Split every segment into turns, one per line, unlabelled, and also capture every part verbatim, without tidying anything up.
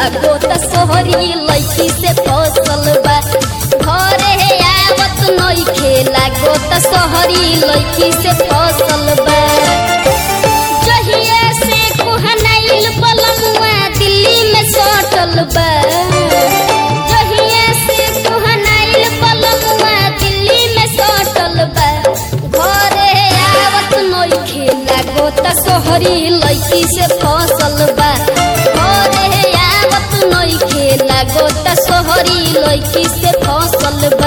लागो त सोहरी लइकी से फसल बा घरे आवत नइखे लागो त सोहरी लइकी से फसल बा जहिया से कोहनाइल बलमुआ दिल्ली में सटल बा जहिया से कोहनाइल बलमुआ दिल्ली में सटल बा घरे आवत नइखे लागो त सोहरी लइकी से फसल बा घरे आवत नइखे लागो त सोहरी लइकी से फसल बा।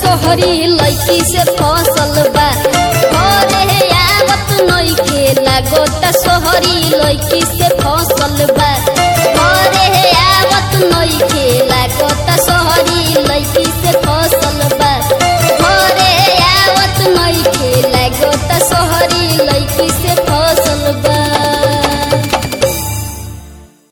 सोहरी लड़की से फसल बा घरे आवत नइखे लागत सोहरी लड़की से फसल बा घरे आवत नइखे लागत सोहरी लड़की से फसल बा घरे आवत नइखे लागत सोहरी लड़की से